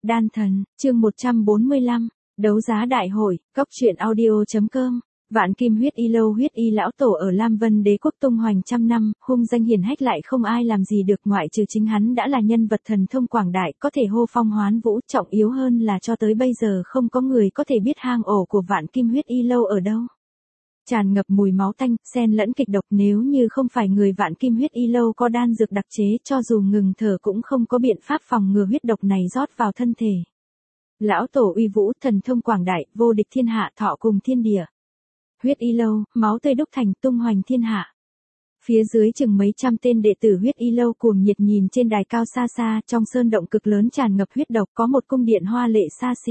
Đan thần, chương 145, đấu giá đại hội, cóc truyện audio.com. Vạn kim huyết y lâu huyết y lão tổ ở Lam Vân Đế quốc tung hoành trăm năm, hung danh hiển hách lại không ai làm gì được ngoại trừ chính hắn đã là nhân vật thần thông quảng đại, có thể hô phong hoán vũ, trọng yếu hơn là cho tới bây giờ không có người có thể biết hang ổ của vạn kim huyết y lâu ở đâu. Tràn ngập mùi máu tanh, xen lẫn kịch độc, nếu như không phải người vạn kim huyết y lâu có đan dược đặc chế, cho dù ngừng thở cũng không có biện pháp phòng ngừa huyết độc này rót vào thân thể. Lão tổ uy vũ, thần thông quảng đại, vô địch thiên hạ, thọ cùng thiên địa. Huyết y lâu, máu tươi đúc thành, tung hoành thiên hạ. Phía dưới chừng mấy trăm tên đệ tử huyết y lâu cuồng nhiệt nhìn trên đài cao xa xa, trong sơn động cực lớn tràn ngập huyết độc, có một cung điện hoa lệ xa xỉ.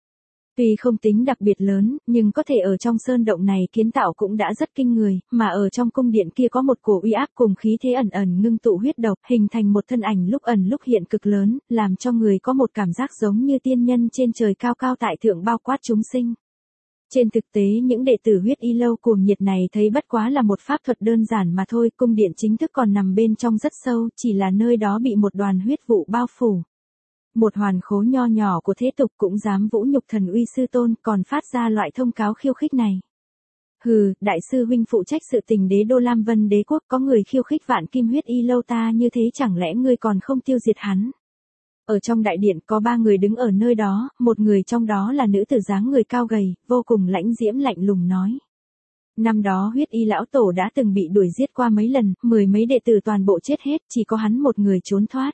Tuy không tính đặc biệt lớn, nhưng có thể ở trong sơn động này kiến tạo cũng đã rất kinh người, mà ở trong cung điện kia có một cổ uy áp cùng khí thế ẩn ẩn ngưng tụ huyết độc, hình thành một thân ảnh lúc ẩn lúc hiện cực lớn, làm cho người có một cảm giác giống như tiên nhân trên trời cao cao tại thượng bao quát chúng sinh. Trên thực tế những đệ tử huyết y lâu cuồng nhiệt này thấy bất quá là một pháp thuật đơn giản mà thôi, cung điện chính thức còn nằm bên trong rất sâu, chỉ là nơi đó bị một đoàn huyết vụ bao phủ. Một hoàn khố nho nhỏ của thế tục cũng dám vũ nhục thần uy sư tôn, còn phát ra loại thông cáo khiêu khích này. Hừ, đại sư huynh phụ trách sự tình đế đô Lam Vân Đế quốc, có người khiêu khích vạn kim huyết y lâu ta như thế, chẳng lẽ ngươi còn không tiêu diệt hắn? Ở trong đại điện có 3 người đứng ở nơi đó, một người trong đó là nữ tử dáng người cao gầy, vô cùng lãnh diễm lạnh lùng nói. Năm đó huyết y lão tổ đã từng bị đuổi giết qua mấy lần, 10 mấy đệ tử toàn bộ chết hết, chỉ có hắn một người trốn thoát.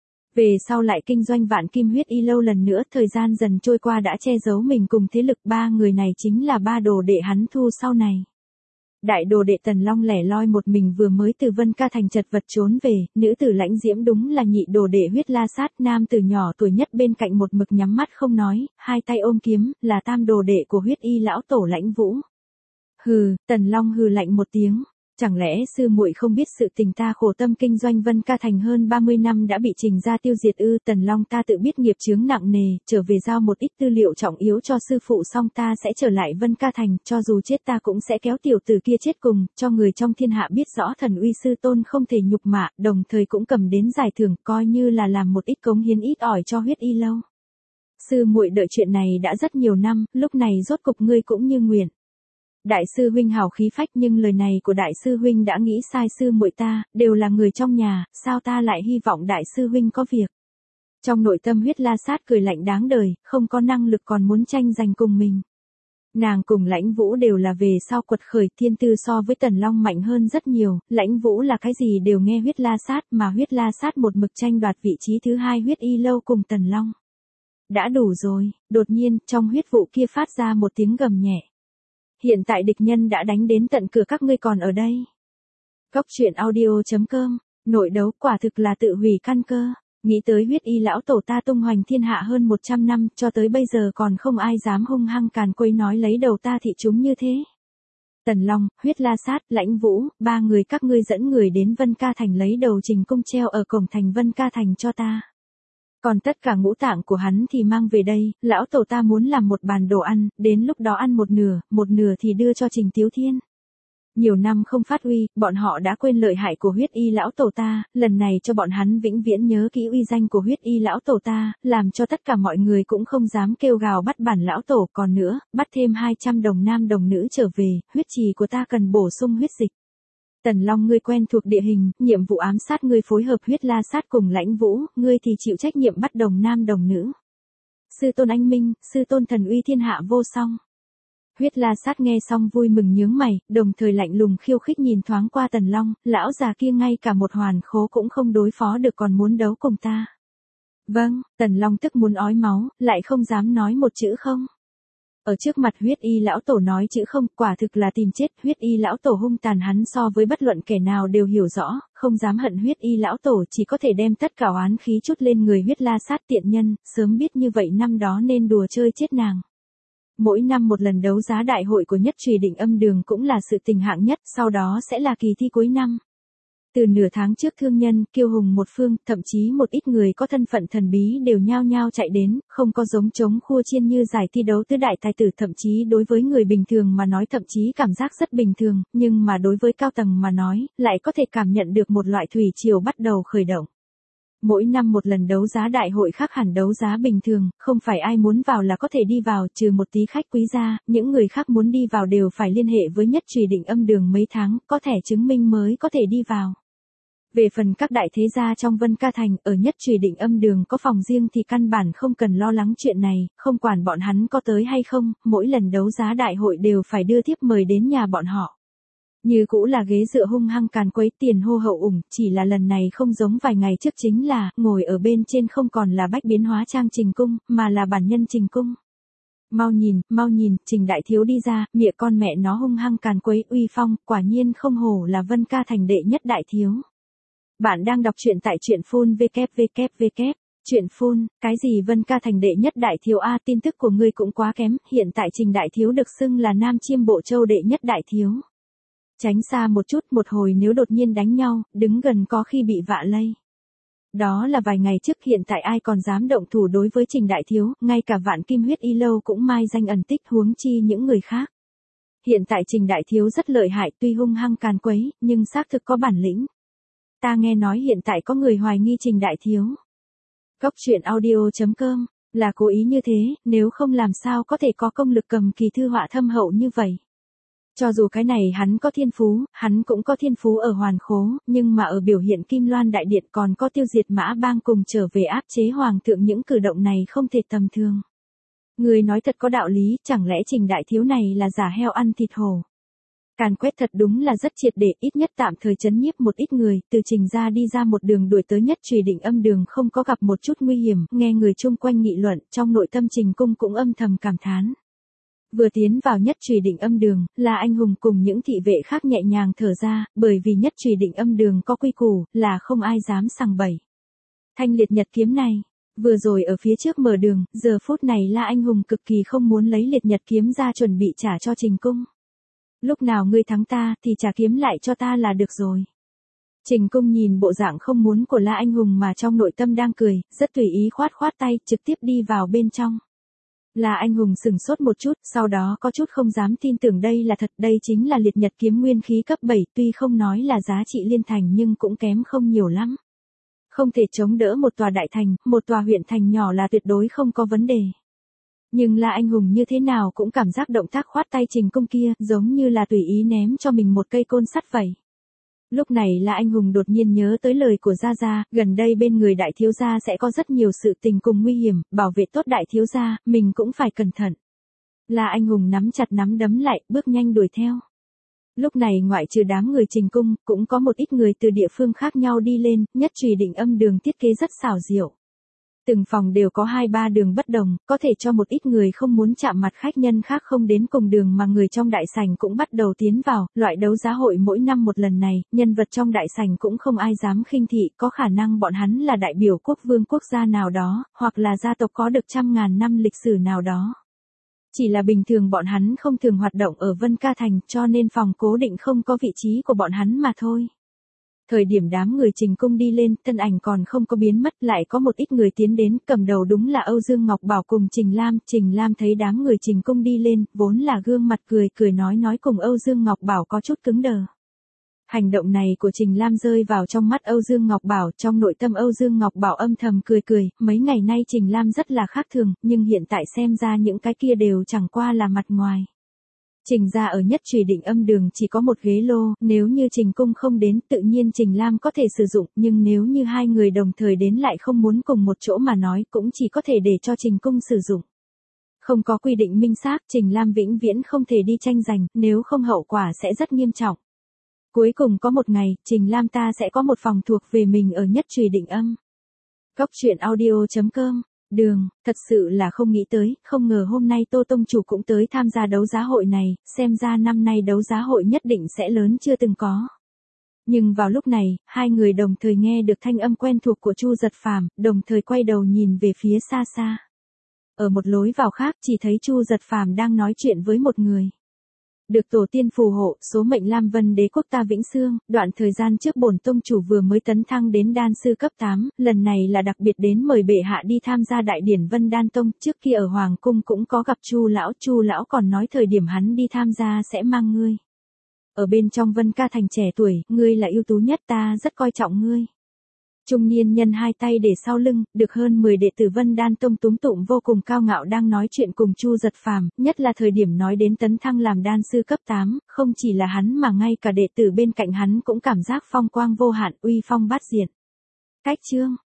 Về sau lại kinh doanh vạn kim huyết y lâu lần nữa, thời gian dần trôi qua đã che giấu mình cùng thế lực, 3 người này chính là 3 đồ đệ hắn thu sau này. Đại đồ đệ Tần Long lẻ loi một mình vừa mới từ Vân Ca thành chật vật trốn về, nữ tử lãnh diễm đúng là nhị đồ đệ Huyết La Sát, nam tử nhỏ tuổi nhất bên cạnh một mực nhắm mắt không nói, hai tay ôm kiếm, là tam đồ đệ của huyết y lão tổ Lãnh Vũ. Hừ, Tần Long hừ lạnh một tiếng. Chẳng lẽ sư muội không biết sự tình ta khổ tâm kinh doanh Vân Ca thành hơn 30 năm đã bị Trình gia tiêu diệt ư? Tần Long ta tự biết nghiệp chướng nặng nề, trở về giao một ít tư liệu trọng yếu cho sư phụ xong ta sẽ trở lại Vân Ca thành, cho dù chết ta cũng sẽ kéo tiểu tử kia chết cùng, cho người trong thiên hạ biết rõ thần uy sư tôn không thể nhục mạ, đồng thời cũng cầm đến giải thưởng, coi như là làm một ít cống hiến ít ỏi cho huyết y lâu. Sư muội đợi chuyện này đã rất nhiều năm, lúc này rốt cục ngươi cũng như nguyện. Đại sư huynh hào khí phách, nhưng lời này của đại sư huynh đã nghĩ sai, sư muội ta đều là người trong nhà, sao ta lại hy vọng đại sư huynh có việc. Trong nội tâm Huyết La Sát cười lạnh đáng đời, không có năng lực còn muốn tranh giành cùng mình. Nàng cùng Lãnh Vũ đều là về sau quật khởi, thiên tư so với Tần Long mạnh hơn rất nhiều, Lãnh Vũ là cái gì đều nghe Huyết La Sát, mà Huyết La Sát một mực tranh đoạt vị trí thứ 2 huyết y lâu cùng Tần Long. Đã đủ rồi, đột nhiên trong huyết vụ kia phát ra một tiếng gầm nhẹ. Hiện tại địch nhân đã đánh đến tận cửa, các ngươi còn ở đây. Cóc truyện audio.com, nội đấu quả thực là tự hủy căn cơ, nghĩ tới huyết y lão tổ ta tung hoành thiên hạ hơn 100 năm, cho tới bây giờ còn không ai dám hung hăng càn quấy nói lấy đầu ta thị chúng như thế. Tần Long, Huyết La Sát, Lãnh Vũ, 3 người các ngươi dẫn người đến Vân Ca thành lấy đầu Trình cung treo ở cổng thành Vân Ca thành cho ta. Còn tất cả ngũ tạng của hắn thì mang về đây, lão tổ ta muốn làm một bàn đồ ăn, đến lúc đó ăn một nửa thì đưa cho Trình Tiếu Thiên. Nhiều năm không phát uy, bọn họ đã quên lợi hại của huyết y lão tổ ta, lần này cho bọn hắn vĩnh viễn nhớ kỹ uy danh của huyết y lão tổ ta, làm cho tất cả mọi người cũng không dám kêu gào bắt bản lão tổ, còn nữa, bắt thêm 200 đồng nam đồng nữ trở về, huyết trì của ta cần bổ sung huyết dịch. Tần Long ngươi quen thuộc địa hình, nhiệm vụ ám sát ngươi phối hợp Huyết La Sát cùng Lãnh Vũ, ngươi thì chịu trách nhiệm bắt đồng nam đồng nữ. Sư tôn anh minh, sư tôn thần uy thiên hạ vô song. Huyết La Sát nghe xong vui mừng nhướng mày, đồng thời lạnh lùng khiêu khích nhìn thoáng qua Tần Long, lão già kia ngay cả một hoàn khố cũng không đối phó được còn muốn đấu cùng ta. Vâng, Tần Long tức muốn ói máu, lại không dám nói một chữ không. Ở trước mặt huyết y lão tổ nói chữ không, quả thực là tìm chết, huyết y lão tổ hung tàn hắn so với bất luận kẻ nào đều hiểu rõ, không dám hận huyết y lão tổ, chỉ có thể đem tất cả oán khí chút lên người Huyết La Sát tiện nhân, sớm biết như vậy năm đó nên đùa chơi chết nàng. Mỗi năm một lần đấu giá đại hội của Nhất Trì Định Âm Đường cũng là sự tình hạng nhất, sau đó sẽ là kỳ thi cuối năm. Từ nửa tháng trước thương nhân, kiêu hùng một phương, thậm chí một ít người có thân phận thần bí đều nhao nhao chạy đến, không có giống trống khua chiên như giải thi đấu tứ đại tài tử, thậm chí đối với người bình thường mà nói thậm chí cảm giác rất bình thường, nhưng mà đối với cao tầng mà nói, lại có thể cảm nhận được một loại thủy triều bắt đầu khởi động. Mỗi năm một lần đấu giá đại hội khác hẳn đấu giá bình thường, không phải ai muốn vào là có thể đi vào, trừ một tí khách quý ra, những người khác muốn đi vào đều phải liên hệ với Nhất Trùy Định Âm Đường mấy tháng, có thẻ chứng minh mới có thể đi vào. Về phần các đại thế gia trong Vân Ca Thành, ở Nhất Trùy Định Âm Đường có phòng riêng thì căn bản không cần lo lắng chuyện này, không quản bọn hắn có tới hay không, mỗi lần đấu giá đại hội đều phải đưa thiếp mời đến nhà bọn họ. Như cũ là ghế dựa hung hăng càn quấy, tiền hô hậu ủng, chỉ là lần này không giống vài ngày trước, chính là, ngồi ở bên trên không còn là bách biến hóa trang Trình Cung, mà là bản nhân Trình Cung. Mau nhìn, Trình đại thiếu đi ra, mẹ con mẹ nó hung hăng càn quấy uy phong, quả nhiên không hổ là Vân Ca Thành đệ nhất đại thiếu. Bạn đang đọc truyện tại truyện phun www. Truyện phun, cái gì Vân Ca Thành đệ nhất đại thiếu a, tin tức của ngươi cũng quá kém, hiện tại Trình đại thiếu được xưng là Nam Chiêm Bộ Châu đệ nhất đại thiếu. Tránh xa một chút, một hồi nếu đột nhiên đánh nhau, đứng gần có khi bị vạ lây. Đó là vài ngày trước, hiện tại ai còn dám động thủ đối với Trình đại thiếu, ngay cả Vạn Kim Huyết Y Lâu cũng mai danh ẩn tích, huống chi những người khác. Hiện tại Trình đại thiếu rất lợi hại, tuy hung hăng càn quấy, nhưng xác thực có bản lĩnh. Ta nghe nói hiện tại có người hoài nghi Trình đại thiếu. Cốc truyện audio.com, là cố ý như thế, nếu không làm sao có thể có công lực cầm kỳ thư họa thâm hậu như vậy. Cho dù cái này hắn có thiên phú, hắn cũng có thiên phú ở hoàn khố, nhưng mà ở biểu hiện Kim Loan Đại Điện còn có tiêu diệt Mã Bang cùng trở về áp chế Hoàng thượng, những cử động này không thể tầm thường. Người nói thật có đạo lý, chẳng lẽ Trình đại thiếu này là giả heo ăn thịt hổ. Càn quét thật đúng là rất triệt để, ít nhất tạm thời trấn nhiếp một ít người, từ Trình ra đi ra một đường đuổi tới Nhất Trùy Định Âm Đường không có gặp một chút nguy hiểm, nghe người chung quanh nghị luận, trong nội tâm Trình Cung cũng âm thầm cảm thán. Vừa tiến vào Nhất Trùy Định Âm Đường, là anh hùng cùng những thị vệ khác nhẹ nhàng thở ra, bởi vì Nhất Trùy Định Âm Đường có quy củ, là không ai dám sằng bậy. Thanh liệt nhật kiếm này, vừa rồi ở phía trước mở đường, giờ phút này là anh hùng cực kỳ không muốn lấy liệt nhật kiếm ra chuẩn bị trả cho Trình Cung. Lúc nào ngươi thắng ta thì trả kiếm lại cho ta là được rồi. Trình Cung nhìn bộ dạng không muốn của La Anh Hùng mà trong nội tâm đang cười, rất tùy ý khoát tay, trực tiếp đi vào bên trong. La Anh Hùng sửng sốt một chút, sau đó có chút không dám tin tưởng đây là thật, đây chính là liệt nhật kiếm nguyên khí cấp 7, tuy không nói là giá trị liên thành nhưng cũng kém không nhiều lắm. Không thể chống đỡ một tòa đại thành, một tòa huyện thành nhỏ là tuyệt đối không có vấn đề. Nhưng La Anh Hùng như thế nào cũng cảm giác động tác khoát tay Trình Cung kia, giống như là tùy ý ném cho mình một cây côn sắt vậy. Lúc này La Anh Hùng đột nhiên nhớ tới lời của Gia Gia, gần đây bên người đại thiếu gia sẽ có rất nhiều sự tình cùng nguy hiểm, bảo vệ tốt đại thiếu gia, mình cũng phải cẩn thận. La Anh Hùng nắm chặt nắm đấm lại, bước nhanh đuổi theo. Lúc này ngoại trừ đám người Trình Cung, cũng có một ít người từ địa phương khác nhau đi lên, Nhất Trùy Định Âm Đường thiết kế rất xảo diệu. Từng phòng đều có 2-3 đường bất đồng, có thể cho một ít người không muốn chạm mặt khách nhân khác không đến cùng đường mà người trong đại sảnh cũng bắt đầu tiến vào, loại đấu giá hội mỗi năm một lần này, nhân vật trong đại sảnh cũng không ai dám khinh thị, có khả năng bọn hắn là đại biểu quốc vương quốc gia nào đó, hoặc là gia tộc có được 100.000 năm lịch sử nào đó. Chỉ là bình thường bọn hắn không thường hoạt động ở Vân Ca Thành, cho nên phòng cố định không có vị trí của bọn hắn mà thôi. Thời điểm đám người Trình Cung đi lên, thân ảnh còn không có biến mất, lại có một ít người tiến đến, cầm đầu đúng là Âu Dương Ngọc Bảo cùng Trình Lam thấy đám người Trình Cung đi lên, vốn là gương mặt cười nói cùng Âu Dương Ngọc Bảo có chút cứng đờ. Hành động này của Trình Lam rơi vào trong mắt Âu Dương Ngọc Bảo, trong nội tâm Âu Dương Ngọc Bảo âm thầm cười, mấy ngày nay Trình Lam rất là khác thường, nhưng hiện tại xem ra những cái kia đều chẳng qua là mặt ngoài. Trình ra ở Nhất Trùy Định Âm Đường chỉ có một ghế lô, nếu như Trình Cung không đến tự nhiên Trình Lam có thể sử dụng, nhưng nếu như hai người đồng thời đến lại không muốn cùng một chỗ mà nói cũng chỉ có thể để cho Trình Cung sử dụng. Không có quy định minh xác, Trình Lam vĩnh viễn không thể đi tranh giành, nếu không hậu quả sẽ rất nghiêm trọng. Cuối cùng có một ngày, Trình Lam ta sẽ có một phòng thuộc về mình ở Nhất Trùy Định Âm. Cốc truyện audio.com. Đường, thật sự là không nghĩ tới, không ngờ hôm nay Tô Tông Chủ cũng tới tham gia đấu giá hội này, xem ra năm nay đấu giá hội nhất định sẽ lớn chưa từng có. Nhưng vào lúc này, hai người đồng thời nghe được thanh âm quen thuộc của Chu Giật Phàm, đồng thời quay đầu nhìn về phía xa xa. Ở một lối vào khác chỉ thấy Chu Giật Phàm đang nói chuyện với một người. Được tổ tiên phù hộ, số mệnh Lam Vân Đế quốc ta vĩnh xương, đoạn thời gian trước bổn tông chủ vừa mới tấn thăng đến đan sư cấp 8, lần này là đặc biệt đến mời bệ hạ đi tham gia đại điển Vân Đan Tông, trước kia ở Hoàng cung cũng có gặp Chu lão còn nói thời điểm hắn đi tham gia sẽ mang ngươi. Ở bên trong Vân Ca Thành trẻ tuổi, ngươi là ưu tú nhất, ta rất coi trọng ngươi. Trung niên nhân hai tay để sau lưng, được hơn 10 đệ tử Vân Đan Tông túm tụm vô cùng cao ngạo đang nói chuyện cùng Chu Giật Phàm, nhất là thời điểm nói đến tấn thăng làm đan sư cấp 8, không chỉ là hắn mà ngay cả đệ tử bên cạnh hắn cũng cảm giác phong quang vô hạn, uy phong bát diện. Cách chương